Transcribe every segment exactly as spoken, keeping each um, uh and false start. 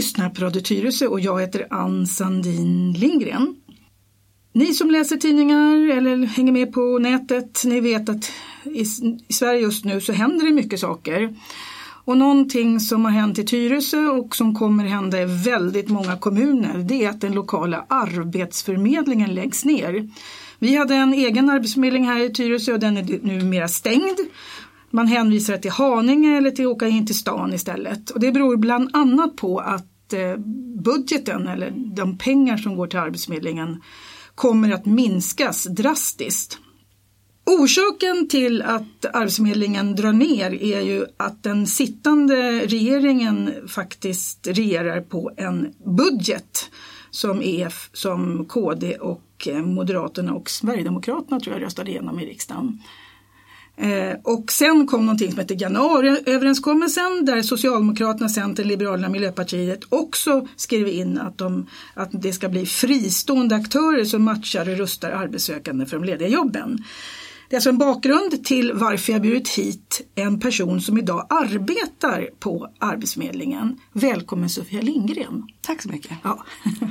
lyssnar på Radio Tyresö och jag heter Ann Sandin Lindgren. Ni som läser tidningar eller hänger med på nätet, ni vet att i, i Sverige just nu så händer det mycket saker. Och någonting som har hänt i Tyresö och som kommer hända i väldigt många kommuner, det är att den lokala arbetsförmedlingen läggs ner. Vi hade en egen arbetsförmedling här i Tyresö och den är numera stängd. Man hänvisar till Haninge eller till att åka in till stan istället. Och det beror bland annat på att eh, budgeten eller de pengar som går till arbetsförmedlingen kommer att minskas drastiskt. Orsaken till att arbetsförmedlingen drar ner är ju att den sittande regeringen faktiskt regerar på en budget som är som K D och Moderaterna och Sverigedemokraterna tror jag röstade igenom i riksdagen. Eh, och sen kom någonting som heter januariöverenskommelsen där Socialdemokraterna, Centern, Liberalerna och Miljöpartiet också skrev in att, de, att det ska bli fristående aktörer som matchar och rustar arbetssökande för de lediga jobben. Det är alltså en bakgrund till varför jag bjudit hit en person som idag arbetar på Arbetsförmedlingen. Välkommen Sofia Lindgren. Tack så mycket. Ja.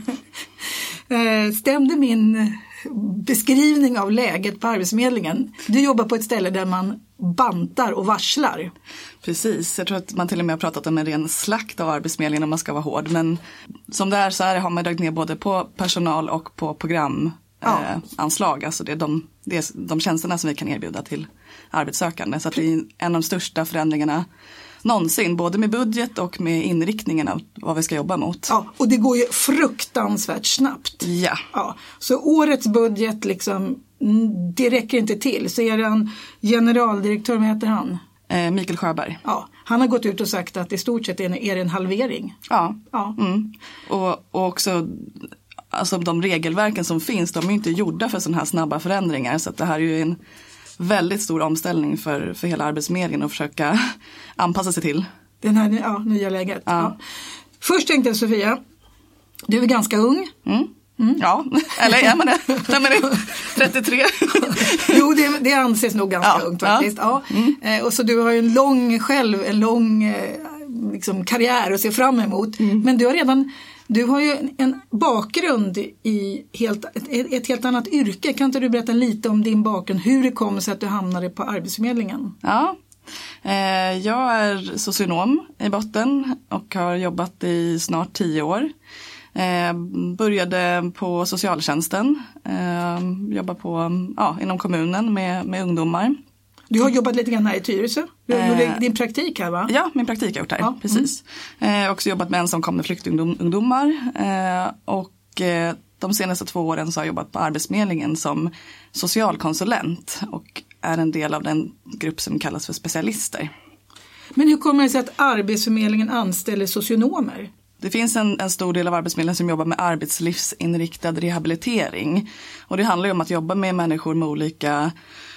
Stämde min beskrivning av läget på Arbetsförmedlingen? Du jobbar på ett ställe där man bantar och varslar. Precis, jag tror att man till och med har pratat om en ren slakt av Arbetsförmedlingen om man ska vara hård. Men som det är så här har man dragit ner både på personal och på program. Ja. Eh, anslag, alltså det är, de, det är de tjänsterna som vi kan erbjuda till arbetssökande. Så att det är en av de största förändringarna någonsin, både med budget och med inriktningen av vad vi ska jobba mot. Ja, och det går ju fruktansvärt snabbt. Ja. Ja, så årets budget liksom, det räcker inte till. Så är det en generaldirektör, vad heter han? Eh, Mikael Sjöberg. Ja, han har gått ut och sagt att i stort sett är det en halvering. Ja, ja. Mm. Och, och också... Alltså de regelverken som finns, de är inte gjorda för sådana här snabba förändringar. Så att det här är ju en väldigt stor omställning för, för hela Arbetsförmedlingen att försöka anpassa sig till. Den här ja, nya läget. Ja. Ja. Först tänkte jag Sofia, du är ganska ung. Mm. Mm. Ja, eller är man det? Nej, men det trettiotre. Jo, det, det anses nog ganska ja. ungt faktiskt. Ja. Ja. Mm. Eh, och så du har ju en lång själv, en lång eh, liksom, karriär att se fram emot. Mm. Men du har redan... Du har ju en bakgrund i helt, ett, ett helt annat yrke. Kan inte du berätta lite om din bakgrund? Hur det kom sig att du hamnade på Arbetsförmedlingen? Ja, eh, jag är socionom i botten och har jobbat i snart tio år. Eh, började på socialtjänsten. Eh, jobbar på, ja, inom kommunen med, med ungdomar. Du har jobbat lite grann här i Tyresö. Du eh, gjorde din praktik här va? Ja, min praktik har jag gjort här, ja. Precis. Mm. Eh, också jobbat med ensamkommande flyktingungdomar. Eh, och eh, de senaste två åren så har jag jobbat på Arbetsförmedlingen som socialkonsulent. Och är en del av den grupp som kallas för specialister. Men hur kommer det sig att Arbetsförmedlingen anställer socionomer? Det finns en, en stor del av Arbetsförmedlingen som jobbar med arbetslivsinriktad rehabilitering. Och det handlar ju om att jobba med människor med olika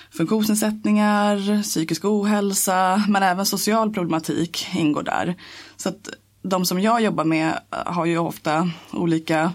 funktionsnedsättningar, psykisk ohälsa, men även social problematik ingår där. Så att de som jag jobbar med har ju ofta olika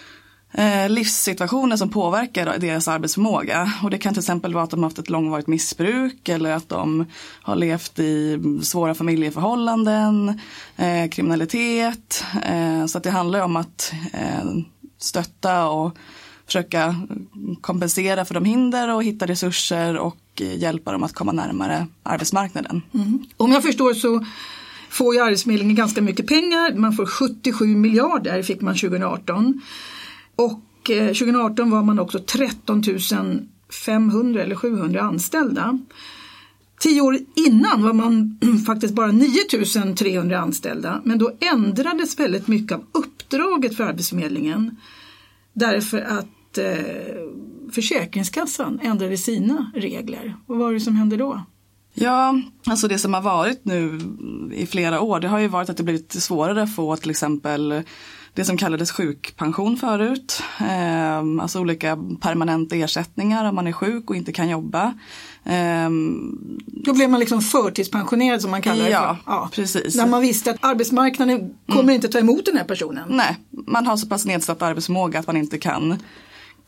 eh, livssituationer som påverkar deras arbetsförmåga. Och det kan till exempel vara att de har haft ett långvarigt missbruk eller att de har levt i svåra familjeförhållanden, eh, kriminalitet. Eh, så att det handlar om att eh, stötta och försöka kompensera för de hinder och hitta resurser och hjälpa dem att komma närmare arbetsmarknaden. Mm. Om jag förstår så får ju Arbetsförmedlingen ganska mycket pengar. Man får sjuttiosju miljarder fick man tjugoarton. Och tjugoarton var man också tretton tusen femhundra eller sjuhundra anställda. Tio år innan var man faktiskt bara nio tusen trehundra anställda. Men då ändrades väldigt mycket av uppdraget för Arbetsförmedlingen. Därför att eh, Försäkringskassan ändrade sina regler. Vad var det som hände då? Ja, alltså det som har varit nu i flera år, det har ju varit att det blivit svårare att få till exempel det som kallades sjukpension förut. Eh, alltså olika permanenta ersättningar om man är sjuk och inte kan jobba. Eh, Då blev man liksom förtidspensionerad som man kallar det. Ja, för. Ja, precis. När man visste att arbetsmarknaden kommer mm. inte ta emot den här personen. Nej, man har så pass nedsatt arbetsförmåga att man inte kan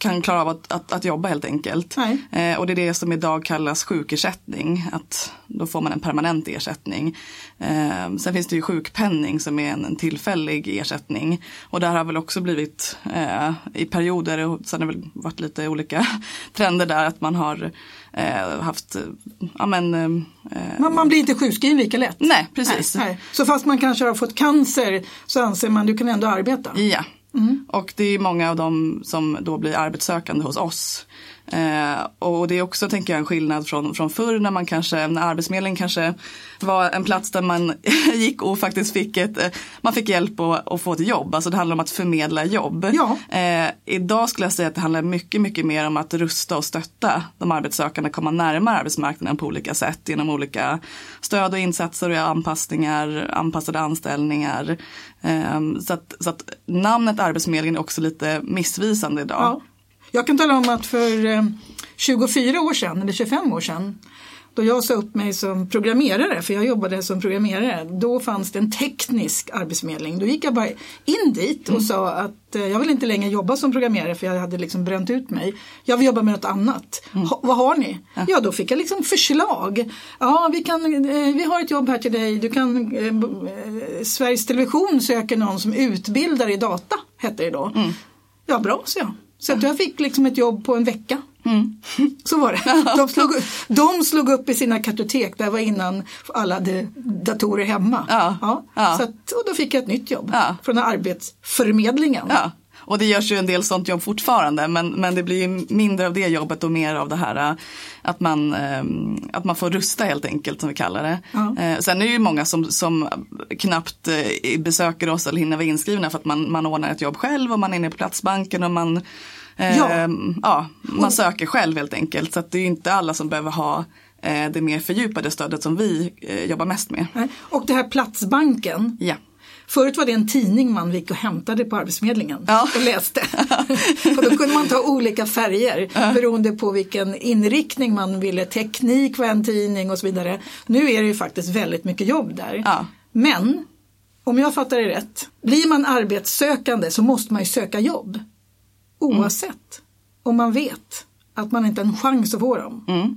kan klara av att, att, att jobba helt enkelt. Eh, och det är det som idag kallas sjukersättning. Att då får man en permanent ersättning. Eh, sen finns det ju sjukpenning som är en, en tillfällig ersättning. Och där har väl också blivit eh, i perioder, och sen har det väl varit lite olika trender där, att man har eh, haft, ja men... Eh, man, man blir inte sjukskriven lika lätt. Nej, precis. Nej, nej. Så fast man kanske har fått cancer så anser man att du kan ändå arbeta. Ja. Mm. Och det är många av dem som då blir arbetssökande hos oss. Eh, och det är också, tänker jag, en skillnad från, från förr när man kanske, när Arbetsförmedlingen kanske var en plats där man gick och faktiskt fick ett, man fick hjälp att, att få ett jobb. Alltså det handlar om att förmedla jobb. Ja. Eh, idag skulle jag säga att det handlar mycket, mycket mer om att rusta och stötta de arbetssökande, komma närmare arbetsmarknaden på olika sätt genom olika stöd och insatser och anpassningar, anpassade anställningar. Eh, så, att, så att namnet Arbetsförmedlingen är också lite missvisande idag. Ja. Jag kan tala om att för eh, tjugofyra år sedan, eller tjugofem år sedan, då jag sa upp mig som programmerare, för jag jobbade som programmerare, då fanns det en teknisk arbetsförmedling. Då gick jag bara in dit och mm. sa att eh, jag vill inte längre jobba som programmerare, för jag hade liksom bränt ut mig. Jag vill jobba med något annat. Mm. Ha, vad har ni? Ja. ja, då fick jag liksom förslag. Ja, vi, kan, eh, vi har ett jobb här till dig. Du kan, eh, eh, Sveriges Television söker någon som utbildar i data, hette det då. Mm. Ja, bra, så jag. Så att jag fick liksom ett jobb på en vecka. Mm. Så var det. De slog, de slog upp i sina kartotek. Där var innan alla hade datorer hemma. Ja. Ja. Ja. Så att, och då fick jag ett nytt jobb. Ja. Från Arbetsförmedlingen. Ja. Och det görs ju en del sånt jobb fortfarande. Men, men det blir ju mindre av det jobbet och mer av det här att man, att man får rusta helt enkelt, som vi kallar det. Ja. Sen är det ju många som, som knappt besöker oss eller hinner vara inskrivna för att man, man ordnar ett jobb själv och man är inne på Platsbanken och man, ja. eh, ja, man söker själv helt enkelt. Så att det är ju inte alla som behöver ha eh, det mer fördjupade stödet som vi eh, jobbar mest med. Och det här Platsbanken. Ja. Förut var det en tidning man gick och hämtade på Arbetsförmedlingen ja. och läste. Och då kunde man ta olika färger ja. beroende på vilken inriktning man ville. Teknik var en tidning och så vidare. Nu är det ju faktiskt väldigt mycket jobb där. Ja. Men om jag fattar det rätt, blir man arbetssökande så måste man ju söka jobb. Oavsett mm. om man vet att man inte har en chans att få dem. Mm.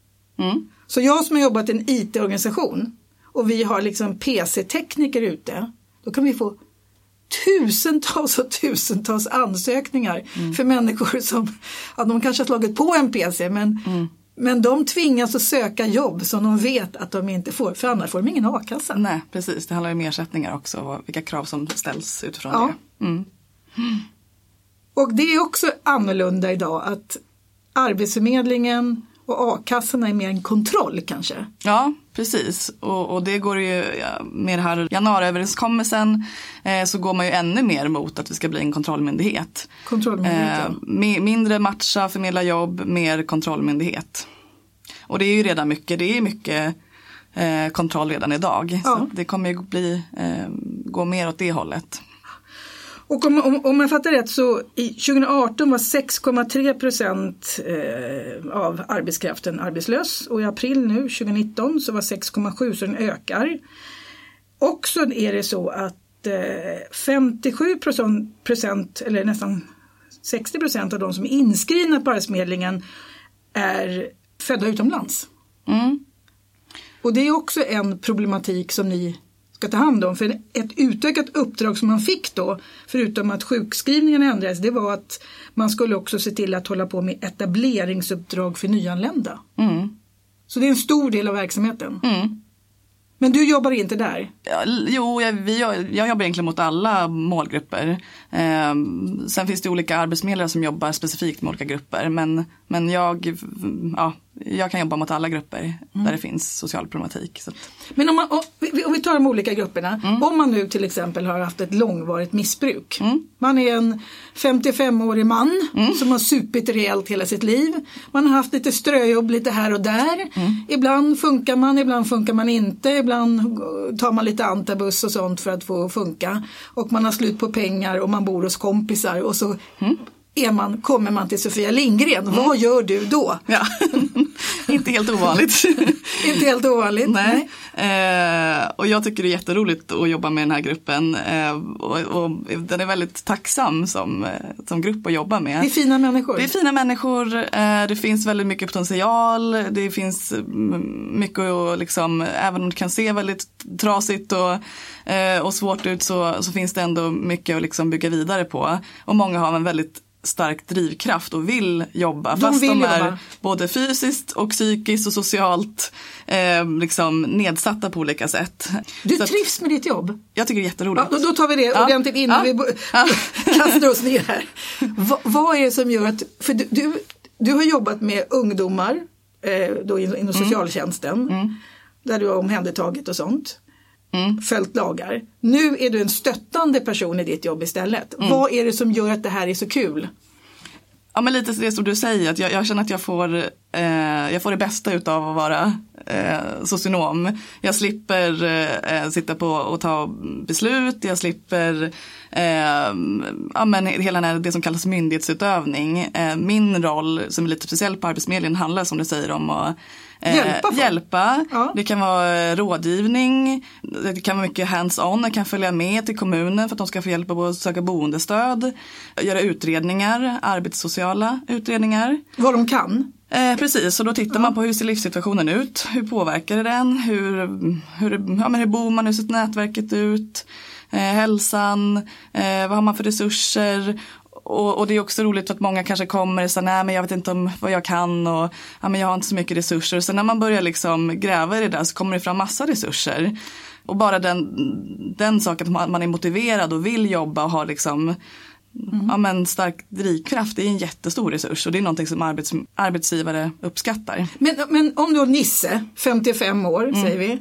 Mm. Så jag som har jobbat i en I T-organisation och vi har liksom P C-tekniker ute, då kan vi få tusentals och tusentals ansökningar mm. för människor som, ja, de kanske har slagit på en P C men, mm. men de tvingas att söka jobb som de vet att de inte får, för annars får de ingen a-kassa. Nej, precis. Det handlar ju om ersättningar också och vilka krav som ställs utifrån ja. det. Mm. Mm. Och det är också annorlunda idag att Arbetsförmedlingen och a-kassorna är mer en kontroll kanske. Ja, precis. Och, och det går ju ja, med här januariöverenskommelsen eh, så går man ju ännu mer mot att vi ska bli en kontrollmyndighet. Kontrollmyndighet, eh, med, Mindre matcha, förmedla jobb, mer kontrollmyndighet. Och det är ju redan mycket, det är mycket eh, kontroll redan idag. Ja. Så det kommer ju bli, eh, gå mer åt det hållet. Och om, om, om jag fattar rätt så i tjugo arton var sex komma tre procent eh, av arbetskraften arbetslös. Och i april nu, tjugo nitton, så var sex komma sju, så den ökar. Och så är det så att eh, femtiosju procent, eller nästan sextio procent av de som är inskrivna på Arbetsförmedlingen är födda utomlands. Mm. Och det är också en problematik som ni ska ta hand om. För ett utökat uppdrag som man fick då, förutom att sjukskrivningen ändrades, det var att man skulle också se till att hålla på med etableringsuppdrag för nyanlända. Mm. Så det är en stor del av verksamheten. Mm. Men du jobbar inte där? Ja, jo, jag, vi, jag, jag jobbar egentligen mot alla målgrupper. Eh, sen finns det olika arbetsförmedlare som jobbar specifikt med olika grupper. Men, men jag, ja, jag kan jobba mot alla grupper mm. där det finns social problematik. Så. Men om, man, om, om vi tar de olika grupperna. Mm. Om man nu till exempel har haft ett långvarigt missbruk. Mm. Man är en femtiofemårig man mm. som har supit rejält hela sitt liv. Man har haft lite ströjobb lite här och där. Mm. Ibland funkar man, ibland funkar man inte. Ibland tar man lite antabus och sånt för att få funka. Och man har slut på pengar och man bor hos kompisar. Och så mm. är man, kommer man till Sofia Lindgren. Mm. Vad gör du då? Ja. Inte helt ovanligt. Inte helt ovanligt. Nej. nej. Eh, och jag tycker det är jätteroligt att jobba med den här gruppen. Eh, och, och den är väldigt tacksam som, som grupp att jobba med. Det är fina människor. Det är fina människor. Eh, det finns väldigt mycket potential. Det finns mycket att liksom, även om det kan se väldigt trasigt och, eh, och svårt ut så, så finns det ändå mycket att liksom bygga vidare på. Och många har en väldigt stark drivkraft och vill jobba. De fast vill de är jobba. Både fysiskt och psykiskt och socialt eh, liksom nedsatta på olika sätt. Du så trivs med ditt jobb? Jag tycker det är jätteroligt. Ja, då, då tar vi det ja. ordentligt innan ja. vi ja. kastar oss ner här. Va, vad är det som gör att, för du, du, du har jobbat med ungdomar eh, då inom mm. socialtjänsten mm. där du har omhändertagit och sånt. Mm. Följt lagar. Nu är du en stöttande person i ditt jobb istället. Mm. Vad är det som gör att det här är så kul? Ja, men lite det som du säger, att jag, jag känner att jag får, eh, jag får det bästa utav att vara eh, socionom. Jag slipper eh, sitta på och ta beslut, jag slipper eh, ja, men hela det som kallas myndighetsutövning. Eh, min roll som är lite speciell på Arbetsförmedlingen handlar som du säger om att Eh, hjälpa. hjälpa. Ja. Det kan vara rådgivning, det kan vara mycket hands-on, jag kan följa med till kommunen för att de ska få hjälp att söka boendestöd, göra utredningar, arbetssociala utredningar. Vad de kan? Eh, precis, och då tittar ja. man på hur ser livssituationen ut, hur påverkar det den, hur, hur, ja, men hur bor man, hur ser nätverket ut, eh, hälsan, eh, vad har man för resurser. Och, och det är också roligt att många kanske kommer och säger nej men jag vet inte om vad jag kan och ja, men jag har inte så mycket resurser. Så när man börjar liksom gräva i det där så kommer det fram massa resurser. Och bara den, den saken att man är motiverad och vill jobba och har liksom mm. ja, men stark drivkraft, det är en jättestor resurs och det är någonting som arbets, arbetsgivare uppskattar. Men, men om då Nisse, femtiofem år mm. säger vi,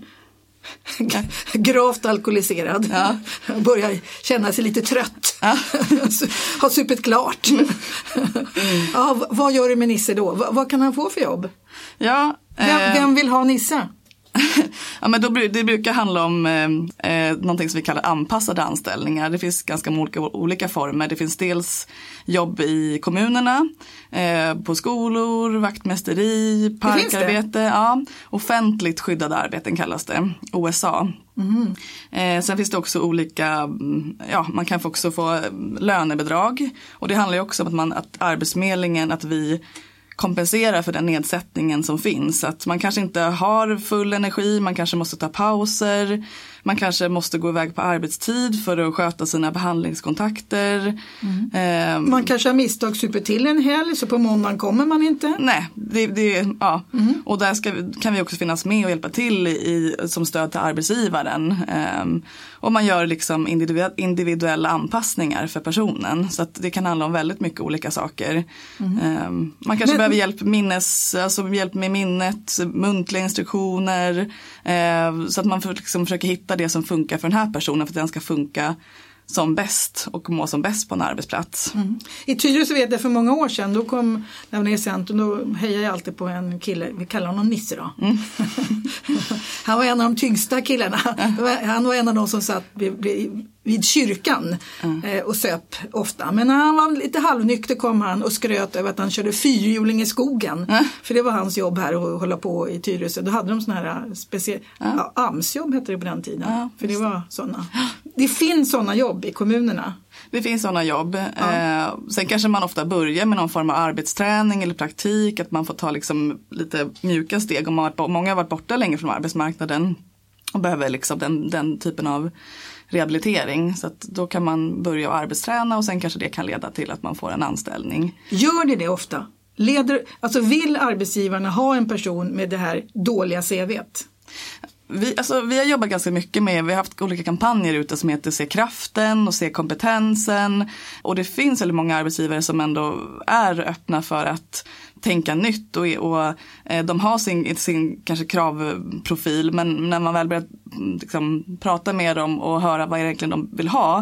gravt alkoholiserad, ja. börjar känna sig lite trött, ja. har supit klart. Mm. ja, vad gör du med Nisse då? V- vad kan han få för jobb? Ja, vem, eh... vem vill ha Nisse? Ja, men då, det brukar handla om eh, någonting som vi kallar anpassade anställningar. Det finns ganska olika, olika former. Det finns dels jobb i kommunerna, eh, på skolor, vaktmästeri, parkarbete. Ja, offentligt skyddade arbeten kallas det, O S A. Mm. Eh, sen finns det också olika, ja man kan också få lönebidrag. Och det handlar ju också om att, man, att Arbetsförmedlingen, att vi kompensera för den nedsättningen som finns. Att man kanske inte har full energi, man kanske måste ta pauser, man kanske måste gå iväg på arbetstid för att sköta sina behandlingskontakter. Mm. Eh, man kanske har misstag super till en helg så på måndagen kommer man inte. Nej, det, det, ja. Mm. Och där ska, kan vi också finnas med och hjälpa till i, som stöd till arbetsgivaren. Eh, och man gör liksom individuella anpassningar för personen. Så att det kan handla om väldigt mycket olika saker. Mm. Eh, man kanske Men, behöver hjälp, minnes, alltså hjälp med minnet, muntliga instruktioner. Eh, så att man får liksom försöka hitta det som funkar för den här personen för att den ska funka som bäst och må som bäst på en arbetsplats. Mm. I Tyresö vet jag för många år sedan, då kom när vi är i centrum, då hejade jag alltid på en kille, vi kallar honom Nisse då. Mm. Han var en av de tyngsta killarna. Han var en av de som satt vid, vid, vid kyrkan mm. eh, och söp ofta. Men när han var lite halvnykter kom han och skröt över att han körde fyrhjuling i skogen. Mm. För det var hans jobb här att hålla på i Tyresö. Då hade de såna här speciella, mm. ja, A M S-jobb hette det på den tiden. Mm. För det var sådana. Det finns sådana jobb i kommunerna. Det finns sådana jobb. Ja. Eh, sen kanske man ofta börjar med någon form av arbetsträning eller praktik. Att man får ta liksom lite mjuka steg. Om man har, många har varit borta länge från arbetsmarknaden och behöver liksom den, den typen av rehabilitering. Så att då kan man börja arbetsträna och sen kanske det kan leda till att man får en anställning. Gör det det ofta? Leder, alltså vill arbetsgivarna ha en person med det här dåliga C V:t? Vi, alltså, vi har jobbat ganska mycket med, vi har haft olika kampanjer ute som heter Se kraften och Se kompetensen. Och det finns väldigt många arbetsgivare som ändå är öppna för att tänka nytt och, och eh, de har sin, sin kanske kravprofil, men när man väl börjar liksom, prata med dem och höra vad egentligen de vill ha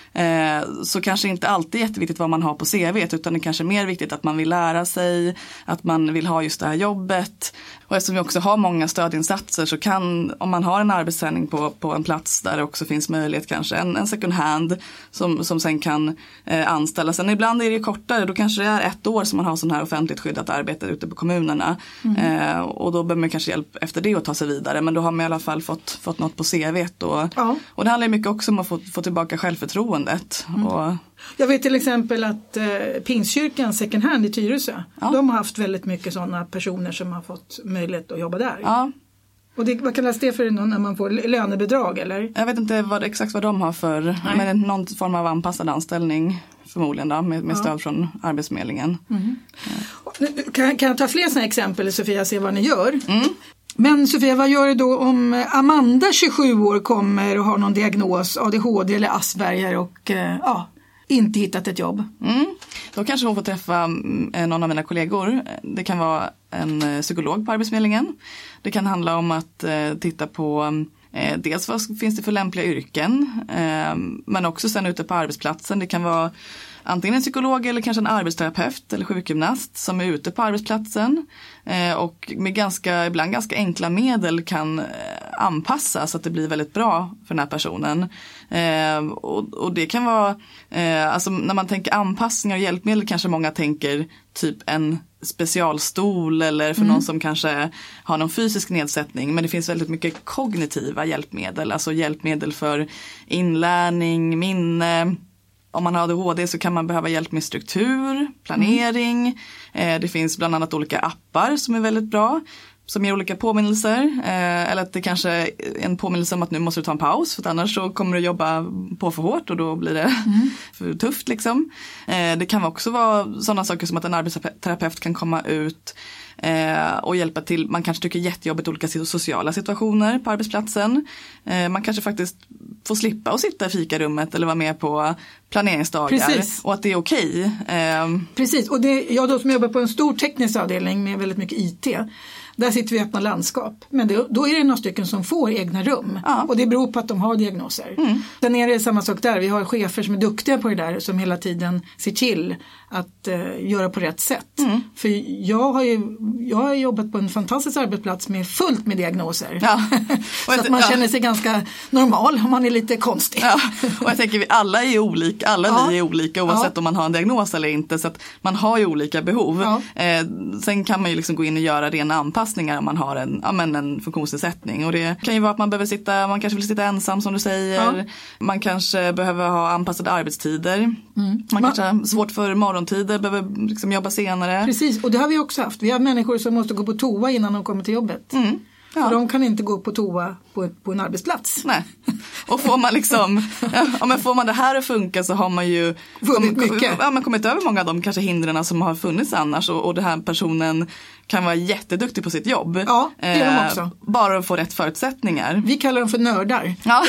eh, så kanske inte alltid är jätteviktigt vad man har på C V, utan det kanske är mer viktigt att man vill lära sig, att man vill ha just det här jobbet. Och eftersom vi också har många stödinsatser så kan, om man har en arbetsträning på, på en plats där det också finns möjlighet kanske en, en second hand som, som sen kan eh, anställa. Sen ibland är det kortare, då kanske det är ett år som man har sån här offentligt skyddat arbete ute på kommunerna. Mm. Eh, och då behöver man kanske hjälp efter det att ta sig vidare, men då har man i alla fall fått, fått något på C V. Och, ja. och det handlar mycket också om att få, få tillbaka självförtroendet. Mm. Och, jag vet till exempel att eh, Pingstkyrkan second hand i Tyresö, ja. de har haft väldigt mycket sådana personer som har fått möjlighet att jobba där. Ja. Och det, vad kallas det för när man får lönebidrag eller? Jag vet inte vad, exakt vad de har för, Nej. men någon form av anpassad anställning förmodligen då, med, med stöd ja. från Arbetsförmedlingen. Mm. Ja. Kan, kan jag ta fler sådana exempel, Sofia, se vad ni gör? Mm. Men Sofia, vad gör du då om Amanda, tjugosju år, kommer och har någon diagnos, A D H D eller Asperger och eh, ja, inte hittat ett jobb? Mm. Då kanske hon får träffa någon av mina kollegor. Det kan vara en psykolog på Arbetsförmedlingen. Det kan handla om att eh, titta på eh, dels vad finns det för lämpliga yrken, eh, men också sen ute på arbetsplatsen. Det kan vara antingen en psykolog eller kanske en arbetsterapeut eller sjukgymnast som är ute på arbetsplatsen eh, och med ganska, ibland ganska enkla medel kan eh, anpassa så att det blir väldigt bra för den här personen. Eh, och, och det kan vara, eh, alltså när man tänker anpassningar och hjälpmedel kanske många tänker typ en specialstol eller för mm. någon som kanske har någon fysisk nedsättning, men det finns väldigt mycket kognitiva hjälpmedel, alltså hjälpmedel för inlärning, minne. Om man har A D H D så kan man behöva hjälp med struktur, planering. Mm. Eh, det finns bland annat olika appar som är väldigt bra, som ger olika påminnelser. Eh, eller att det kanske är en påminnelse om att nu måste du ta en paus, för att annars så kommer du jobba på för hårt och då blir det mm. för tufft liksom. Eh, det kan också vara sådana saker som att en arbetsterapeut kan komma ut Eh, och hjälpa till. Man kanske tycker jättejobbigt olika sociala situationer på arbetsplatsen. Eh, man kanske faktiskt får slippa att sitta i fikarummet eller vara med på planeringsdagar. Precis. Och att det är okej. Eh. Precis, och det, jag då som jobbar på en stor teknisk avdelning med väldigt mycket I T. Där sitter vi i öppna landskap. Men det, då är det några stycken som får egna rum. Ja. Och det beror på att de har diagnoser. Mm. Sen är det samma sak där. Vi har chefer som är duktiga på det där. Som hela tiden ser till att uh, göra på rätt sätt. Mm. För jag har ju jag har jobbat på en fantastisk arbetsplats med fullt med diagnoser. Ja. Så att man ja. känner sig ganska normal om man är lite konstig. Ja. Och jag tänker vi alla är olika. Alla ja. vi är olika oavsett ja. om man har en diagnos eller inte. Så att man har ju olika behov. Ja. Eh, sen kan man ju liksom gå in och göra rena anpassningar om man har en, ja, men en funktionsnedsättning. Och det kan ju vara att man behöver sitta, man kanske vill sitta ensam som du säger. Ja. Man kanske behöver ha anpassade arbetstider. Mm. Man, man kanske har svårt för morgontider, behöver liksom jobba senare. Precis, och det har vi också haft. Vi har människor som måste gå på toa innan de kommer till jobbet. Mm. Ja. För de kan inte gå på toa på, på en arbetsplats. Nej. Och får man liksom, ja, men får man det här att funka så har man ju kom, mycket. Ja, man kommit över många av de kanske hindren som har funnits annars. Och, och den här personen kan vara jätteduktig på sitt jobb. Ja, det är de också. Eh, bara att få rätt förutsättninningar. Vi kallar dem för nördar. Ja.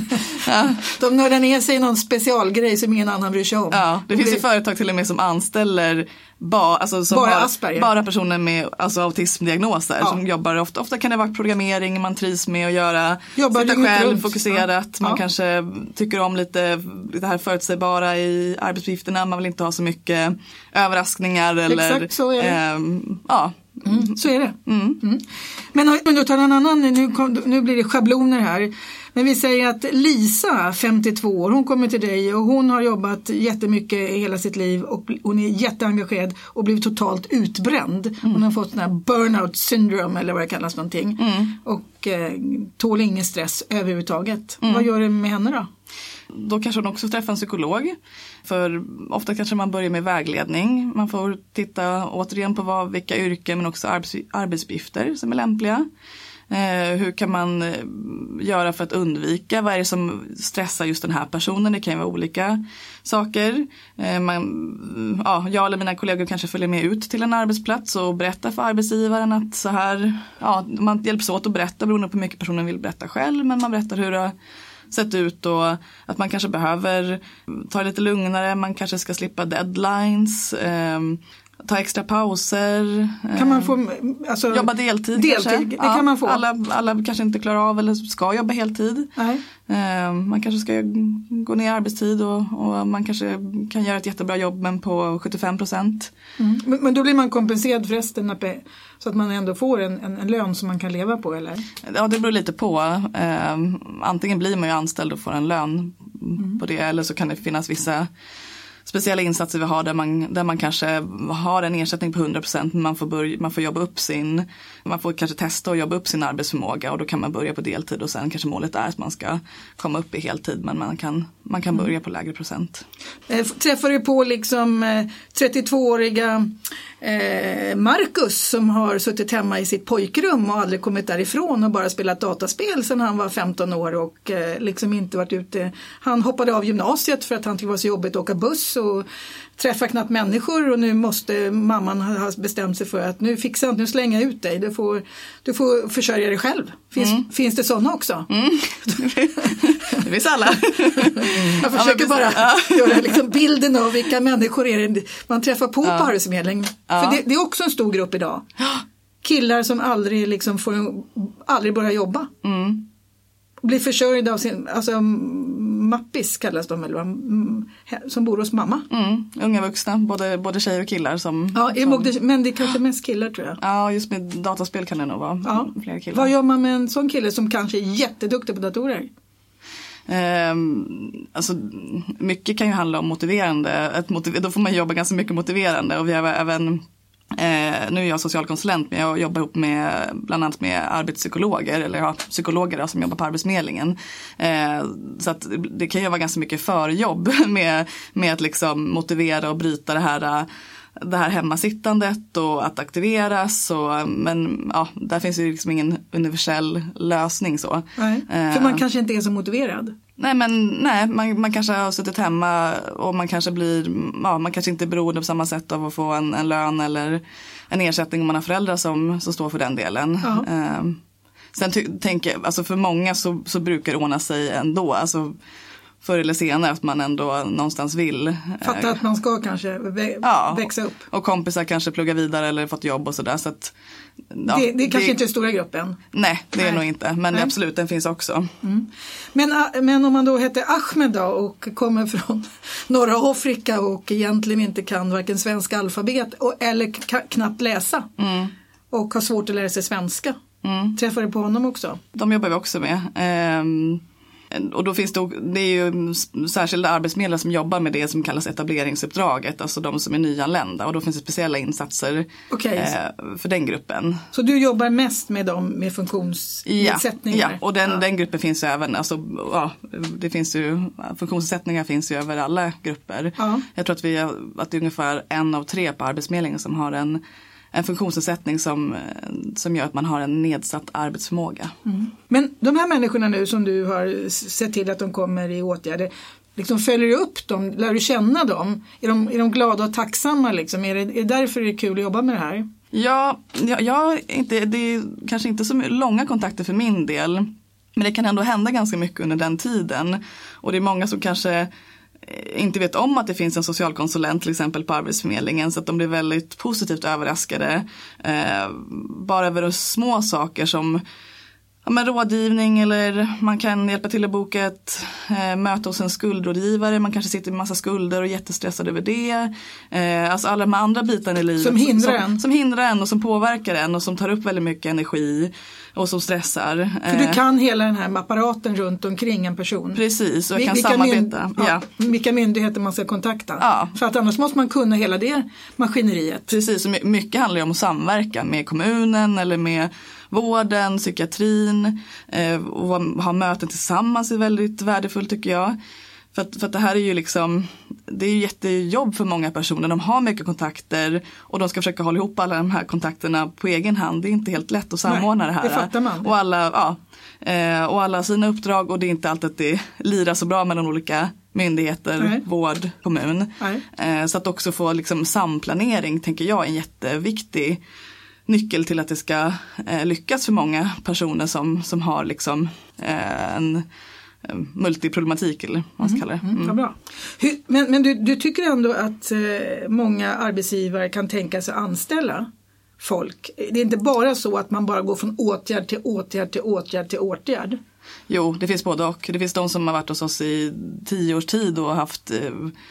Ja. De nördar ner sig i någon specialgrej som ingen annan bryr sig om. Ja, det och finns det... ju företag till och med som anställer ba, alltså som bara, har, Asperger. bara personer med alltså, autismdiagnoser ja. som jobbar ofta. Ofta kan det vara programmering man trivs med att göra. Jobbar sitta själv, runt. fokuserat. Ja. Man ja. kanske tycker om lite det här förutsägbara i arbetsuppgifterna. Man vill inte ha så mycket överraskningar. Eller, exakt så är det. Eh, ja. Mm, så är det. Mm. Mm. Men om du tar en annan, nu, kom, nu blir det schabloner här. Men vi säger att Lisa, femtiotvå år, hon kommer till dig och hon har jobbat jättemycket i hela sitt liv och hon är jätteengagerad och blivit totalt utbränd. Mm. Hon har fått sån här burnout syndrome eller vad det kallas någonting. Mm. Och eh, tål ingen stress överhuvudtaget. Mm. Vad gör det med henne då? Då kanske hon också träffar en psykolog. För ofta kanske man börjar med vägledning. Man får titta återigen på vad, vilka yrken men också arbets, arbetsuppgifter som är lämpliga. Eh, hur kan man eh, göra för att undvika? Vad är det som stressar just den här personen? Det kan ju vara olika saker. Eh, man, ja, jag eller mina kollegor kanske följer med ut till en arbetsplats och berättar för arbetsgivaren att så här, ja, man hjälps åt att berätta beroende på hur mycket personen vill berätta själv, men man berättar hur det sett ut och att man kanske behöver ta det lite lugnare, man kanske ska slippa deadlines. Ta extra pauser. Kan man få alltså, jobba deltid, deltid kanske. Det ja, kan man få. Alla, alla kanske inte klarar av eller ska jobba heltid. Nej. Man kanske ska gå ner i arbetstid och, och man kanske kan göra ett jättebra jobb men på sjuttiofem procent. Mm. Men, men då blir man kompenserad för resten så att man ändå får en, en, en lön som man kan leva på, eller? Ja, det beror lite på. Eh, antingen blir man ju anställd och får en lön mm. på det, eller så kan det finnas vissa speciella insatser vi har där man, där man kanske har en ersättning på hundra procent men man får, börja, man får jobba upp sin, man får kanske testa och jobba upp sin arbetsförmåga och då kan man börja på deltid och sen kanske målet är att man ska komma upp i heltid men man kan, man kan börja på lägre procent. Eh, träffar du på liksom eh, trettiotvååriga eh, Marcus som har suttit hemma i sitt pojkrum och aldrig kommit därifrån och bara spelat dataspel sedan han var femton år och eh, liksom inte varit ute. Han hoppade av gymnasiet för att han tyckte det var så jobbigt att åka buss och träffa knappt människor och nu måste mamman ha bestämt sig för att nu fixar jag inte, nu slänger jag ut dig. Du får, du får försörja dig själv. Finns, mm. finns det sådana också? Mm. Det finns alla. Jag försöker bara ja. göra liksom bilden av vilka människor är det man träffar på ja. på Arbetsförmedlingen. Ja. För det, det är också en stor grupp idag. Killar som aldrig, liksom får, aldrig börjar jobba. Mm. Blir försörjda av sin, alltså mappis kallas de eller som bor hos mamma. Mm, unga vuxna, både, både tjejer och killar som, ja, som... Det, men det är kanske mest killar tror jag. Ja, just med dataspel kan det nog vara ja. fler killar. Vad gör man med en sån kille som kanske är jätteduktig på datorer? Um, alltså, mycket kan ju handla om motiverande. Ett motiv- då får man jobba ganska mycket motiverande och vi har även Eh, nu är jag socialkonsulent men jag jobbar ihop med bland annat med arbetspsykologer eller ja, psykologer då, som jobbar på Arbetsförmedlingen. Eh, så att det kan ju vara ganska mycket förjobb med, med att liksom motivera och bryta det här, det här hemmasittandet och att aktiveras. Och, men ja, där finns ju liksom ingen universell lösning så. Nej, för man kanske inte är så motiverad. Nej, men nej, man, man kanske har suttit hemma och man kanske blir, ja, man kanske inte är beroende på samma sätt av att få en, en lön eller en ersättning om man har föräldrar som, som står för den delen. Ja. Eh, sen ty, tänker alltså för många så, så brukar det ordna sig ändå, alltså förr eller senare att man ändå någonstans vill. Fatta att man ska kanske vä- ja, växa upp. Och kompisar kanske plugga vidare eller fått jobb och sådär. Så att, ja, det, det är kanske det, inte är stora gruppen. Nej, det nej. är nog inte. Men nej. absolut, den finns också. Mm. Men, men om man då heter Ahmed då och kommer från norra Afrika och egentligen inte kan varken svenska alfabet och, eller k- knappt läsa. Mm. Och har svårt att lära sig svenska. Mm. Träffar du på honom också? De jobbar vi också med. Ehm, och då finns det, det är ju särskilda arbetsförmedlare som jobbar med det som kallas etableringsuppdraget. Alltså de som är nyanlända. Och då finns det speciella insatser okay. eh, för den gruppen. Så du jobbar mest med dem med funktionsnedsättningar? Ja, ja. och den, ja. den gruppen finns ju även, alltså, ja, det finns ju, funktionsnedsättningar finns ju över alla grupper. Ja. Jag tror att, vi, att det är ungefär en av tre på Arbetsförmedlingen som har en En funktionsnedsättning som, som gör att man har en nedsatt arbetsförmåga. Mm. Men de här människorna nu som du har sett till att de kommer i åtgärder, liksom följer du upp dem, lär du känna dem? Är de, är de glada och tacksamma? Liksom? Är, det, är det därför det är kul att jobba med det här? Ja, jag, jag inte, det är kanske inte så långa kontakter för min del. Men det kan ändå hända ganska mycket under den tiden. Och det är många som kanske inte vet om att det finns en socialkonsulent till exempel på Arbetsförmedlingen, så att de blir väldigt positivt överraskade eh, bara över små saker som ja, men rådgivning, eller man kan hjälpa till att boka ett eh, möte hos en skuldrådgivare, man kanske sitter med massa skulder och är jättestressad över det. Eh, alltså alla de andra bitarna i livet som hindrar, som, en. som hindrar en och som påverkar en och som tar upp väldigt mycket energi och som stressar. För du kan hela den här apparaten runt omkring en person. Precis, och jag kan vilka samarbeta. Mynd- ja, ja. Vilka myndigheter man ska kontakta. Ja. För att annars måste man kunna hela det maskineriet. Precis, och mycket handlar ju om att samverka med kommunen eller med vården, psykiatrin. Eh, och ha möten tillsammans är väldigt värdefullt tycker jag. För att, för att det här är ju liksom, det är ju jättejobb för många personer. De har mycket kontakter och de ska försöka hålla ihop alla de här kontakterna på egen hand. Det är inte helt lätt att samordna Nej, det här. Det fattar man. Och alla, ja, eh, och alla sina uppdrag, och det är inte alltid att det lirar så bra mellan olika myndigheter, Nej. vård, kommun. Eh, så att också få liksom samplanering tänker jag är en jätteviktig nyckel till att det ska eh, lyckas för många personer som, som har liksom eh, en multiproblematik eller vad man ska kalla det. Mm, mm, ja, bra. Hur, men men du, du tycker ändå att eh, många arbetsgivare kan tänka sig att anställa folk? Det är inte bara så att man bara går från åtgärd till åtgärd till åtgärd till åtgärd? Jo, det finns både och. Det finns de som har varit hos oss i tio års tid och haft eh,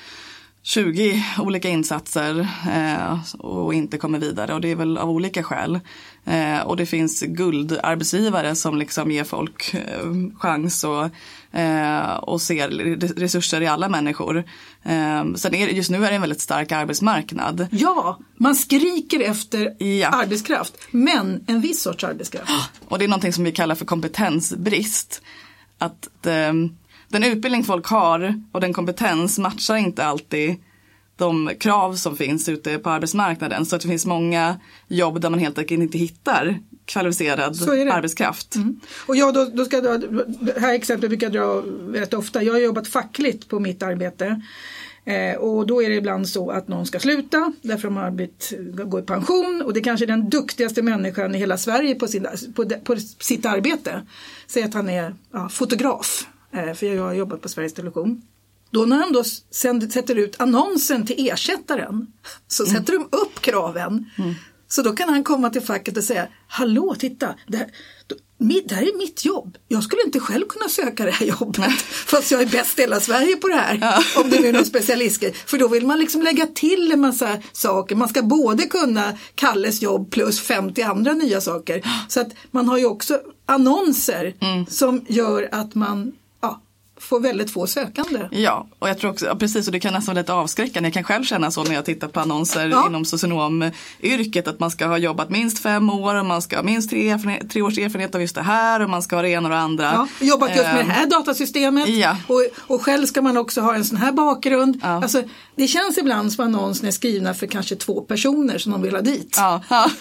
tjugo olika insatser eh, och inte kommer vidare. Och det är väl av olika skäl. Eh, och det finns guldarbetsgivare som liksom ger folk eh, chans och, eh, och ser resurser i alla människor. Eh, sen är det, just nu är det en väldigt stark arbetsmarknad. Ja, man skriker efter ja. arbetskraft, men en viss sorts arbetskraft. Och det är någonting som vi kallar för kompetensbrist. Att eh, den utbildning folk har och den kompetens matchar inte alltid de krav som finns ute på arbetsmarknaden. Så att det finns många jobb där man helt enkelt inte hittar kvalificerad arbetskraft. Mm. Och jag då, då ska jag dra, det här exemplet brukar jag dra rätt ofta. Jag har jobbat fackligt på mitt arbete. Eh, och då är det ibland så att någon ska sluta därför att man har blivit, går i pension. Och det är kanske den duktigaste människan i hela Sverige på, sin, på, de, på sitt arbete. Säg att han är ja, fotograf. Eh, för jag har jobbat på Sveriges Television. Då när de då sänder, sätter ut annonsen till ersättaren så mm. sätter de upp kraven. Mm. Så då kan han komma till facket och säga, hallå titta, det här, då, det här är mitt jobb. Jag skulle inte själv kunna söka det här jobbet. Nej. Fast jag är bäst i hela Sverige på det här. Ja. Om det nu är någon specialist. För då vill man liksom lägga till en massa saker. Man ska både kunna Kalles jobb plus femtio andra nya saker. Så att man har ju också annonser mm. som gör att man får väldigt få sökande. Ja, och jag tror också, ja, precis, och det kan nästan vara lite avskräckande. Jag kan själv känna så när jag tittar på annonser ja. inom socionomyrket att man ska ha jobbat minst fem år och man ska ha minst tre, tre års erfarenhet av just det här och man ska ha det ena och det andra. Ja, jobbat just med det här datasystemet ja. och, och själv ska man också ha en sån här bakgrund. Ja. Alltså, det känns ibland som annonsen är skrivna för kanske två personer som de vill ha dit. Ja, ja.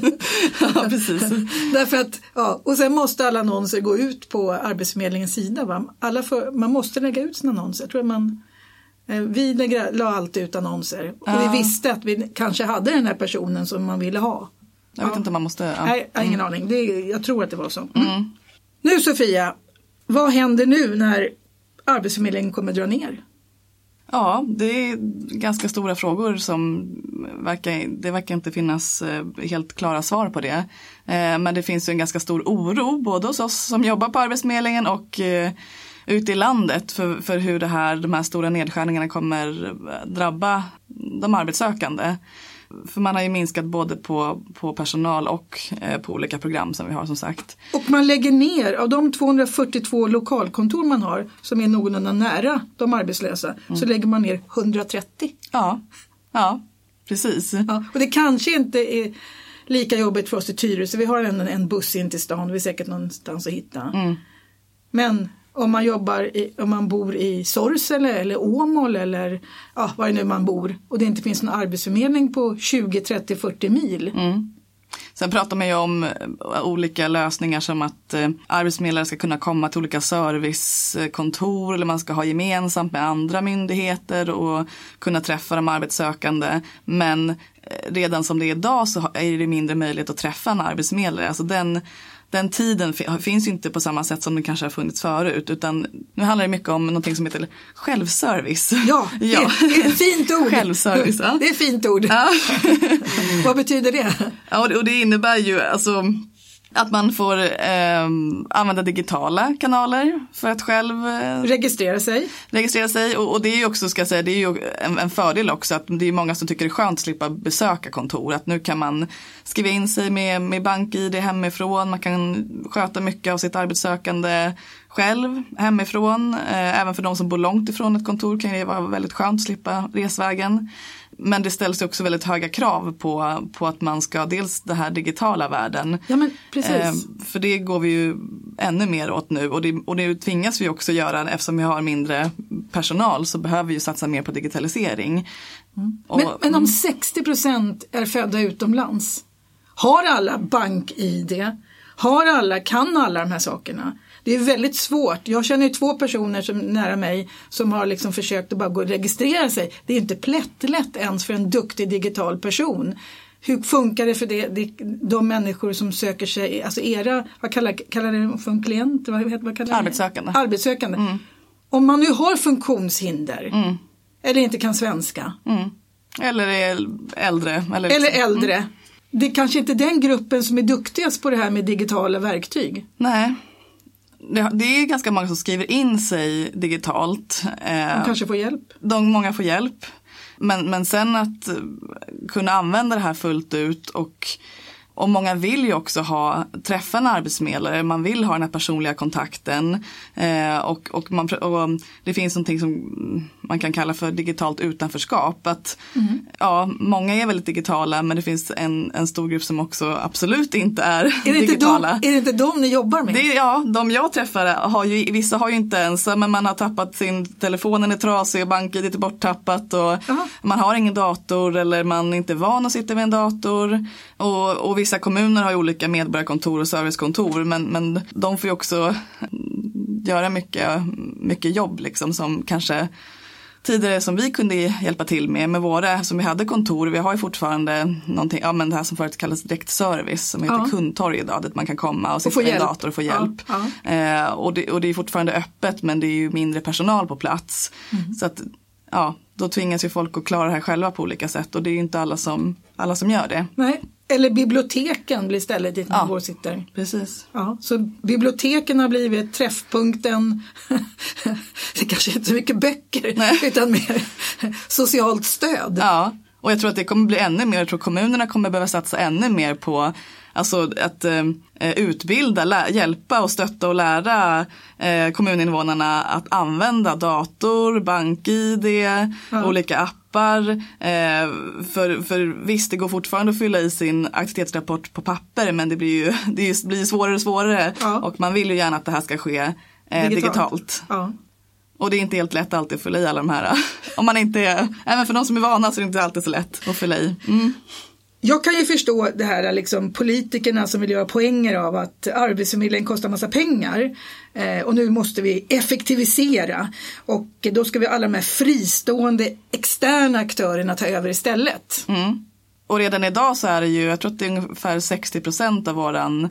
ja precis. Därför att, ja, och sen måste alla annonser gå ut på Arbetsförmedlingens sida. Va? Alla för, man måste lägga ut sina annonser. Jag tror man, eh, vi lägger, la alltid ut annonser. Ja. Och vi visste att vi kanske hade den här personen som man ville ha. Jag vet ja. inte om man måste... Ja. Nej, jag har ingen mm. aning. Det, jag tror att det var så. Mm. Mm. Nu Sofia, vad händer nu när Arbetsförmedlingen kommer dra ner? Ja, det är ganska stora frågor som verkar, det verkar inte finnas helt klara svar på det. Men det finns ju en ganska stor oro både hos oss som jobbar på Arbetsförmedlingen och ute i landet för, för hur det här, de här stora nedskärningarna kommer drabba de arbetssökande. För man har ju minskat både på, på personal och eh, på olika program som vi har som sagt. Och man lägger ner, av de tvåhundrafyrtiotvå lokalkontor man har som är någorlunda nära de arbetslösa mm. så lägger man ner hundratrettio. Ja, ja precis. Ja, och det kanske inte är lika jobbigt för oss i Tyresö. Vi har en, en buss in till stan, vi är säkert någonstans att hitta. Mm. Men om man jobbar i, om man bor i Sorsele eller Åmål eller ja, var det nu man bor och det inte finns någon arbetsförmedling på tjugo, trettio, fyrtio mil. Mm. Sen pratar man ju om olika lösningar som att eh, arbetsförmedlare ska kunna komma till olika servicekontor eller man ska ha gemensamt med andra myndigheter och kunna träffa de arbetssökande. Men eh, redan som det är idag så är det mindre möjlighet att träffa en arbetsförmedlare. Alltså den Den tiden finns inte på samma sätt som det kanske har funnits förut utan nu handlar det mycket om någonting som heter självservice. Ja, ja. Det, det är ett fint ord. Självservice, ja. Det är ett fint ord. Ja. Vad betyder det? Ja, och det innebär ju alltså att man får eh, använda digitala kanaler för att själv eh, registrera sig. Registrera sig och, och det är ju också, ska jag säga, det är ju en, en fördel också att det är många som tycker det är skönt att slippa besöka kontor. Att nu kan man skriva in sig med, med bank-I D hemifrån, man kan sköta mycket av sitt arbetssökande själv hemifrån. Eh, även för de som bor långt ifrån ett kontor kan det vara väldigt skönt att slippa resvägen. Men det ställs också väldigt höga krav på, på att man ska dels den här digitala världen. Ja, men precis. Eh, för det går vi ju ännu mer åt nu. Och det, och det tvingas vi också göra eftersom vi har mindre personal så behöver vi ju satsa mer på digitalisering. Mm. Och, men, men om sextio procent är födda utomlands, har alla bank-I D? Har alla, kan alla de här sakerna? Det är väldigt svårt. Jag känner ju två personer som nära mig som har liksom försökt att bara gå och registrera sig. Det är inte plättlätt ens för en duktig digital person. Hur funkar det för det, det, de människor som söker sig, alltså era, vad kallar, kallar det för en klient? Vad, vad kallar det? Arbetssökande. Arbetssökande. Mm. Om man nu har funktionshinder, mm. eller inte kan svenska. Mm. Eller är äldre. Eller, eller äldre. Mm. Det är kanske inte den gruppen som är duktigast på det här med digitala verktyg. Nej. Det är ganska många som skriver in sig digitalt. De kanske får hjälp. De, många får hjälp. Men, men sen att kunna använda det här fullt ut och, och många vill ju också ha, träffa en arbetsförmedlare. Man vill ha den här personliga kontakten. Eh, och, och, man, och det finns någonting som man kan kalla för digitalt utanförskap. Att, mm. ja, många är väldigt digitala men det finns en, en stor grupp som också absolut inte är, är det digitala. Inte de, är det inte de ni jobbar med? Det, ja, de jag träffar har ju, vissa har ju inte ens, men man har tappat sin, telefonen är trasig och bank-I D är borttappat och Aha. man har ingen dator eller man är inte van att sitta vid en dator. Och, och vissa kommuner har ju olika medborgarkontor och servicekontor men, men de får ju också göra mycket, mycket jobb liksom som kanske tidigare som vi kunde hjälpa till med, med våra som vi hade kontor. Vi har ju fortfarande någonting, ja men det här som förut kallas direktservice som heter ja. kundtorg idag, dit man kan komma och sitta vid en dator och få hjälp. Ja. Ja. Eh, och, det, och det är fortfarande öppet men det är ju mindre personal på plats. Mm. Så att, ja, då tvingas ju folk att klara det här själva på olika sätt och det är ju inte alla som, alla som gör det. Nej. Eller biblioteken blir stället dit man ja, går och sitter. Precis. Ja, så biblioteken har blivit träffpunkten. Det kanske inte är så mycket böcker Nej. utan mer socialt stöd. Ja, och jag tror att det kommer bli ännu mer. Jag tror kommunerna kommer behöva satsa ännu mer på alltså att eh, utbilda, lä- hjälpa och stötta och lära eh, kommuninvånarna att använda dator, bank-I D, ja. olika appar. Eh, för, för visst, det går fortfarande att fylla i sin aktivitetsrapport på papper men det blir ju, det är, blir svårare och svårare ja. och man vill ju gärna att det här ska ske eh, digitalt. digitalt. Ja. Och det är inte helt lätt alltid att fylla i alla de här. Om man inte är, även för de som är vana så är det inte alltid så lätt att fylla i. Mm. Jag kan ju förstå det här liksom politikerna som vill göra poänger av att arbetsförmedlingen kostar massa pengar eh, och nu måste vi effektivisera och då ska vi alla de här fristående externa aktörerna ta över istället. Mm. Och redan idag så är det ju, jag tror att det är ungefär sextio procent av våran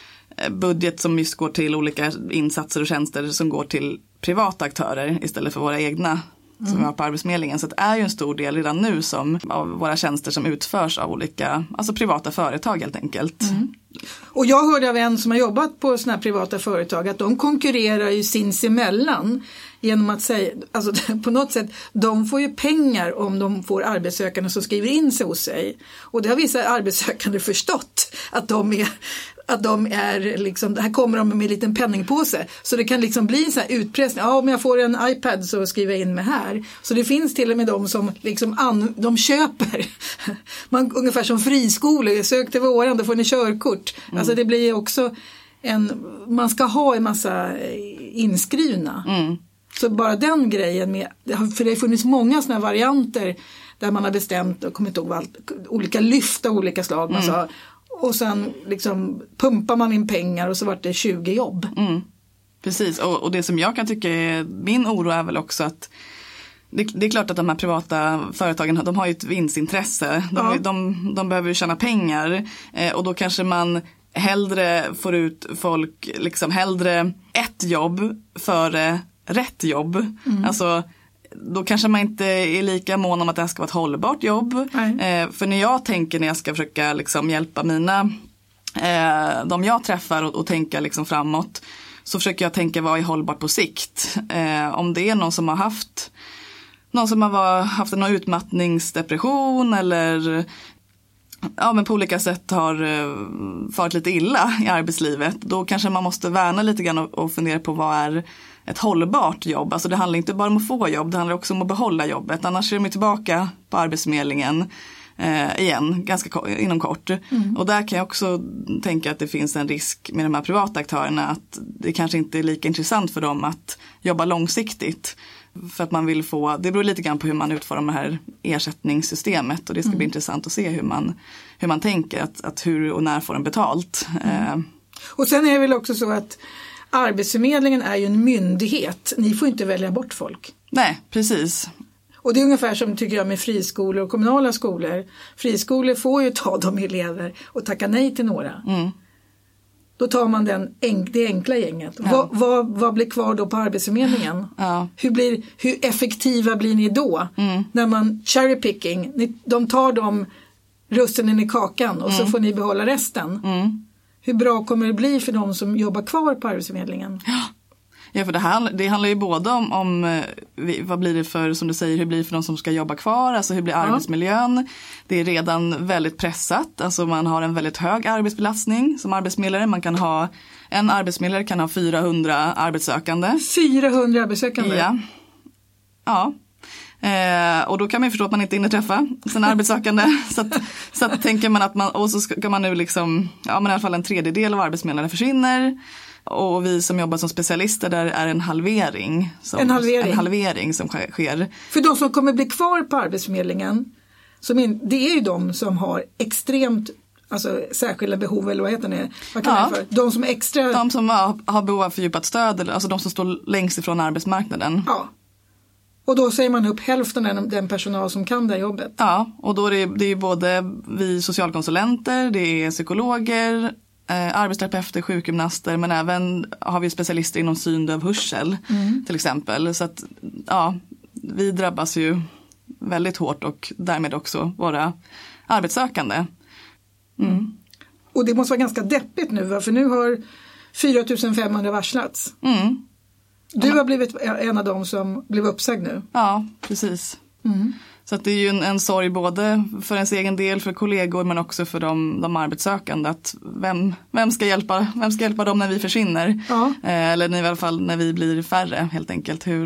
budget som just går till olika insatser och tjänster som går till privata aktörer istället för våra egna. Som mm. vi har på Arbetsförmedlingen. Så det är ju en stor del redan nu som, av våra tjänster som utförs av olika, alltså privata företag helt enkelt. Mm. Och jag hörde av en som har jobbat på såna här privata företag att de konkurrerar ju sinsemellan genom att säga, alltså på något sätt, de får ju pengar om de får arbetssökande som skriver in sig hos sig. Och det har vissa arbetssökande förstått att de är att de är liksom, här kommer de med en liten penningpåse. Så det kan liksom bli så här utpressning. Ja, om jag får en iPad så skriver jag in mig här. Så det finns till och med de som liksom an, de köper. Man, ungefär som friskolor. Jag sökte våran, då får ni körkort. Mm. Alltså det blir också en, man ska ha en massa inskrivna. Mm. Så bara den grejen med, för det har funnits många såna här varianter där man har bestämt och kommit ihåg allt, olika lyft av olika slag. Man mm. sa, och sen liksom pumpar man in pengar och så vart det tjugo jobb. Mm. Precis, och, och det som jag kan tycka är, min oro är väl också att det, det är klart att de här privata företagen, de har ju ett vinstintresse. De, ja. de, de behöver ju tjäna pengar eh, och då kanske man hellre får ut folk, liksom hellre ett jobb före rätt jobb. Mm. Alltså då kanske man inte är lika mån om att det här ska vara ett hållbart jobb. Eh, för när jag tänker när jag ska försöka liksom hjälpa mina, eh, de jag träffar och, och tänka liksom framåt, så försöker jag tänka vad är hållbart på sikt. Eh, om det är någon som har haft någon som har var, haft en utmattningsdepression eller ja, men på olika sätt har uh, farit lite illa i arbetslivet, då kanske man måste värna lite grann och, och fundera på vad är ett hållbart jobb. Alltså det handlar inte bara om att få jobb, det handlar också om att behålla jobbet. Annars är de tillbaka på Arbetsförmedlingen eh, igen, ganska ko- inom kort. Mm. Och där kan jag också tänka att det finns en risk med de här privata aktörerna att det kanske inte är lika intressant för dem att jobba långsiktigt. För att man vill få, det beror lite grann på hur man utformar det här ersättningssystemet. Och det ska mm. bli intressant att se hur man, hur man tänker, att, att hur och när får den betalt. Mm. Eh. Och sen är det väl också så att Arbetsförmedlingen är ju en myndighet. Ni får inte välja bort folk. Nej, precis. Och det är ungefär som tycker jag med friskolor och kommunala skolor. Friskolor får ju ta de elever och tacka nej till några. Mm. då tar man den enk, det enkla gänget. Ja. Vad, vad, vad blir kvar då på Arbetsförmedlingen? Ja. Hur, blir, hur effektiva blir ni då? Mm. När man cherry picking, ni, de tar de russinen i kakan och mm. så får ni behålla resten. Mm. Hur bra kommer det bli för de som jobbar kvar på Arbetsförmedlingen? Ja. Ja, för det, här, det handlar ju både om, om vad blir det för, som du säger, hur blir det för de som ska jobba kvar, alltså hur blir arbetsmiljön? Ja. Det är redan väldigt pressat, alltså man har en väldigt hög arbetsbelastning som arbetsförmedlare. Man kan ha, en arbetsförmedlare kan ha fyrahundra arbetssökande. fyrahundra arbetssökande? Ja. Ja. Eh, och då kan man ju förstå att man inte hinner träffa sina arbetssökande. så att, så att tänker man att man, och så ska man nu liksom, ja men i alla fall en tredjedel av arbetsförmedlarna försvinner. Och vi som jobbar som specialister, där är en halvering som, en halvering. En halvering som sker. För de som kommer bli kvar på Arbetsförmedlingen, som in, det är ju de som har extremt, alltså särskilda behov, eller vad heter det? Vad kan ja. det för? De som är extra... De som har, har behov av fördjupat stöd, alltså de som står längst ifrån arbetsmarknaden. Ja. Och då säger man upp hälften av den personal som kan det jobbet. Ja, och då är det, det är både vi socialkonsulenter, det är psykologer, Eh, arbetsterapeuter, sjukgymnaster, men även har vi specialister inom syn, döv, hörsel mm. till exempel. Så att ja, vi drabbas ju väldigt hårt och därmed också våra arbetssökande. Mm. Mm. Och det måste vara ganska deppigt nu, va? För nu har fyra tusen femhundra varslats. Mm. Du har blivit en av dem som blev uppsagd nu. Ja, precis. Mm. Så att det är ju en, en sorg både för ens egen del, för kollegor, men också för de, de arbetssökande. Att vem, vem, ska hjälpa, vem ska hjälpa dem när vi försvinner? Ja. Eh, eller i alla fall när vi blir färre helt enkelt. Hur,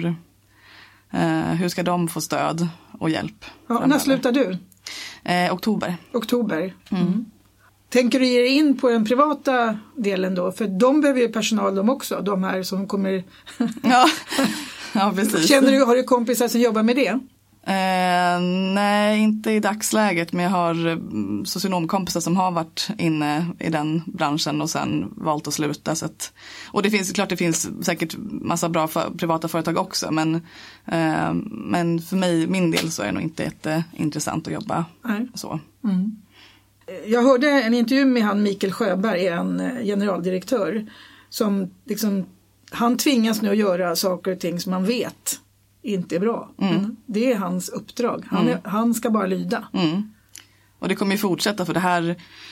eh, hur ska de få stöd och hjälp? Ja, när slutar du? Eh, oktober. Oktober. Mm. Mm. Tänker du ge dig in på den privata delen då? För de behöver ju personal de också, de här som kommer... ja. ja, precis. Känner du, har du kompisar som jobbar med det? Eh, nej, inte i dagsläget, men jag har socionomkompisar som har varit inne i den branschen och sen valt att sluta. Så att, och det finns klart, det finns säkert massa bra för, privata företag också, men, eh, men för mig, min del, så är det nog inte jätteintressant att jobba nej. Så. Mm. Jag hörde en intervju med han Mikael Sjöberg, en generaldirektör, som liksom, han tvingas nu att göra saker och ting som man vet inte är bra. Mm. Men det är hans uppdrag. Han, är, mm. han ska bara lyda. Mm. Och det kommer ju fortsätta, för det här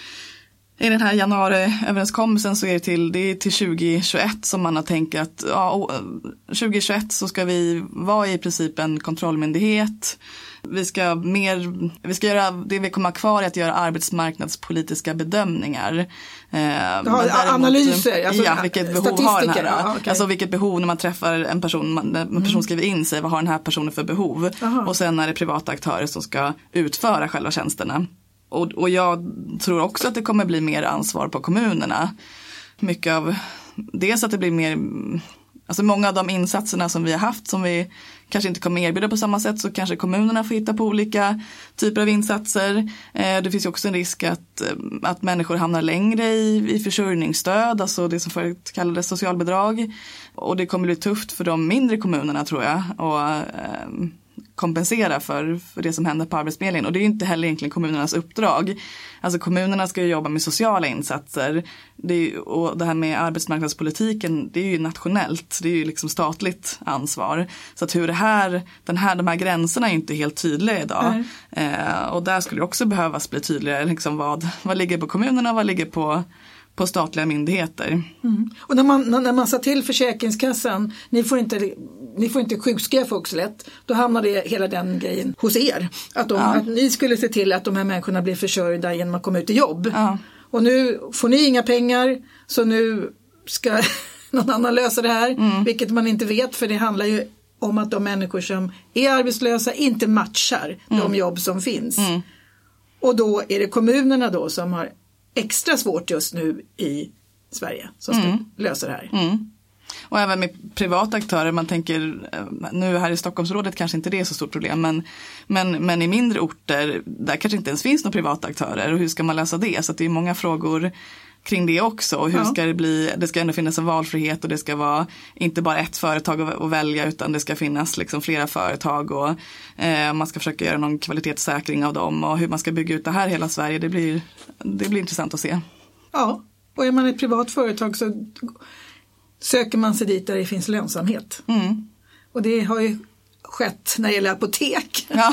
i den här januariöverenskommelsen så är det till, det är till tjugohundratjugoett som man har tänkt att ja, tjugohundratjugoett så ska vi vara i princip en kontrollmyndighet. Vi ska, mer, vi ska göra, det vi kommer kvar är att göra arbetsmarknadspolitiska bedömningar. Eh, ja, däremot, analyser, alltså, ja, vilket behov har den här, ja, okay. Alltså vilket behov när man träffar en person, när en person mm. skriver in sig, vad har den här personen för behov? Aha. Och sen är det privata aktörer som ska utföra själva tjänsterna. Och, och jag tror också att det kommer bli mer ansvar på kommunerna. Mycket av, dels att det blir mer, alltså många av de insatserna som vi har haft som vi kanske inte kommer erbjuda på samma sätt, så kanske kommunerna får hitta på olika typer av insatser. Eh, det finns ju också en risk att, att människor hamnar längre i, i försörjningsstöd, alltså det som förut kallades socialbidrag. Och det kommer bli tufft för de mindre kommunerna, tror jag, och eh, kompensera för, för det som händer på Arbetsförmedlingen. Och det är ju inte heller egentligen kommunernas uppdrag. Alltså kommunerna ska ju jobba med sociala insatser. Det är ju, och det här med arbetsmarknadspolitiken, det är ju nationellt. Det är ju liksom statligt ansvar. Så att hur det här, den här, de här gränserna är inte helt tydliga idag. Eh, och där skulle det också behövas bli tydligare. Liksom vad, vad ligger på kommunerna, vad ligger på på statliga myndigheter. Mm. Och när man, när man sa till Försäkringskassan, ni får inte, ni får inte sjukskriva folk så lätt, då hamnade hela den grejen hos er. Att, de, ja. att ni skulle se till att de här människorna blir försörjda genom att komma ut i jobb. Ja. Och nu får ni inga pengar, så nu ska någon annan lösa det här, mm. vilket man inte vet, för det handlar ju om att de människor som är arbetslösa inte matchar mm. de jobb som finns. Mm. Och då är det kommunerna då som har extra svårt just nu i Sverige som ska mm. lösa det här. Mm. Och även med privata aktörer, man tänker, nu här i Stockholmsrådet kanske inte det är så stort problem, men, men, men i mindre orter, där kanske inte ens finns några privata aktörer, och hur ska man lösa det? Så att det är många frågor kring det också, och hur ja. ska det bli, det ska ändå finnas en valfrihet, och det ska vara inte bara ett företag att, att välja, utan det ska finnas liksom flera företag, och eh, man ska försöka göra någon kvalitetssäkring av dem, och hur man ska bygga ut det här i hela Sverige, det blir, det blir intressant att se. Ja, Och är man ett privat företag så söker man sig dit där det finns lönsamhet. Mm. Och det har ju skett när det gäller apotek. Ja.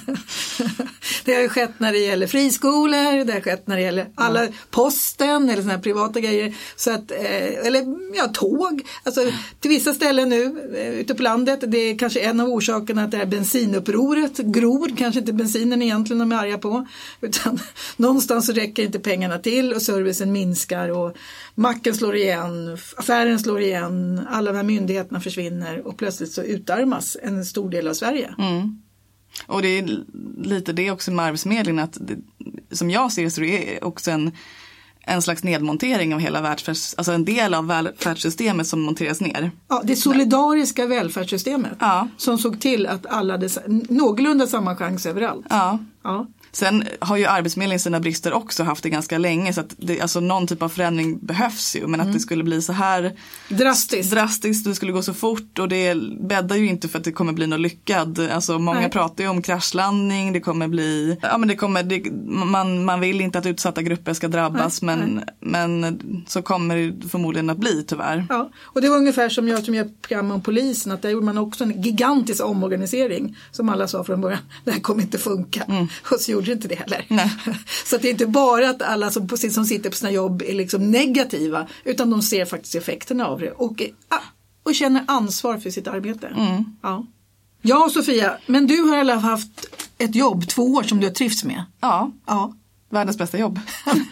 Det har ju skett när det gäller friskolor, det har skett när det gäller alla ja. posten eller såna här privata grejer. Så att, eller ja, tåg. Alltså till vissa ställen nu ute på landet, det är kanske en av orsakerna att det här bensinupproret gror, kanske inte bensinen egentligen de är arga på. Utan någonstans så räcker inte pengarna till och servicen minskar och macken slår igen, affären slår igen, alla de här myndigheterna försvinner och plötsligt så utarmas en stor del av Sverige. Mm. Och det är lite det också med Arbetsförmedlingen att det, som jag ser så det är också en, en slags nedmontering av hela välfärds, alltså en del av välfärdssystemet som monteras ner. Ja, det solidariska välfärdssystemet ja. som såg till att alla hade någorlunda samma chans överallt. Ja. Ja. Sen har ju Arbetsförmedlingen sina brister också haft det ganska länge så att det, alltså någon typ av förändring behövs ju men mm. att det skulle bli så här drastiskt, drastiskt det skulle gå så fort och det bäddar ju inte för att det kommer bli något lyckad. Alltså många Nej. pratar ju om kraschlandning, det kommer bli, ja men det kommer, det, man, man vill inte att utsatta grupper ska drabbas Nej. men, Nej. men så kommer det förmodligen att bli tyvärr. Ja, och det var ungefär som jag som gör program om polisen att där gjorde man också en gigantisk omorganisering som alla sa från början, det här kommer inte funka mm. och så gjorde inte det heller. Nej. Så att det är inte bara att alla som, som sitter på sina jobb är liksom negativa utan de ser faktiskt effekterna av det och, och känner ansvar för sitt arbete. Mm. Ja. Ja, Sofia, men du har alla haft ett jobb två år som du har trivts med. Ja, ja. Världens bästa jobb.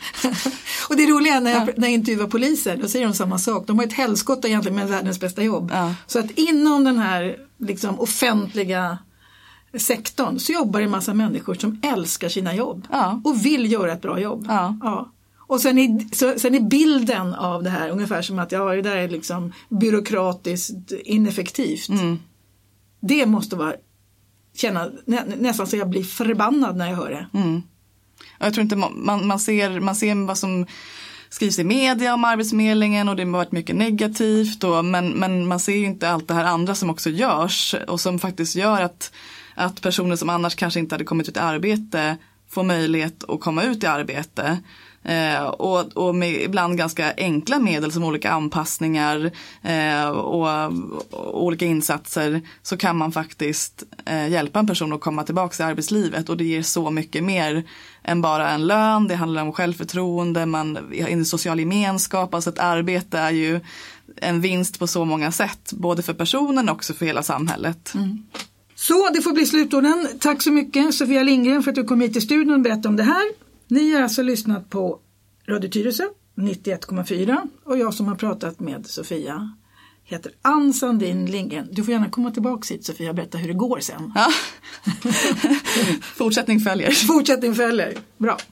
Och det är roliga när jag, ja. när jag intervjuar poliser, då säger de samma sak. De har ett helskott egentligen med världens bästa jobb. Ja. Så att inom den här liksom, offentliga sektorn så jobbar det en massa människor som älskar sina jobb ja. och vill göra ett bra jobb. Ja. Ja. Och sen är, så, sen är bilden av det här ungefär som att ja, det där är liksom byråkratiskt ineffektivt. Mm. Det måste vara känna nä, nästan så jag blir förbannad när jag hör det. Mm. Jag tror inte man, man, ser, man ser vad som skrivs i media om Arbetsförmedlingen och det har varit mycket negativt och, men, men man ser ju inte allt det här andra som också görs och som faktiskt gör att att personer som annars kanske inte hade kommit ut i arbete får möjlighet att komma ut i arbete. Eh, och, och med ibland ganska enkla medel som olika anpassningar eh, och, och olika insatser så kan man faktiskt eh, hjälpa en person att komma tillbaka till arbetslivet och det ger så mycket mer än bara en lön. Det handlar om självförtroende, man har en social gemenskap, alltså ett arbete är ju en vinst på så många sätt, både för personen och också för hela samhället. Mm. Så det får bli slutorden. Tack så mycket Sofia Lindgren för att du kom hit till studion och berättade om det här. Ni har alltså lyssnat på Radio Tyresö nittioett komma fyra och jag som har pratat med Sofia heter Ann Sandin Lindgren. Du får gärna komma tillbaka hit Sofia och berätta hur det går sen. Ja. Fortsättning följer. Fortsättning följer. Bra.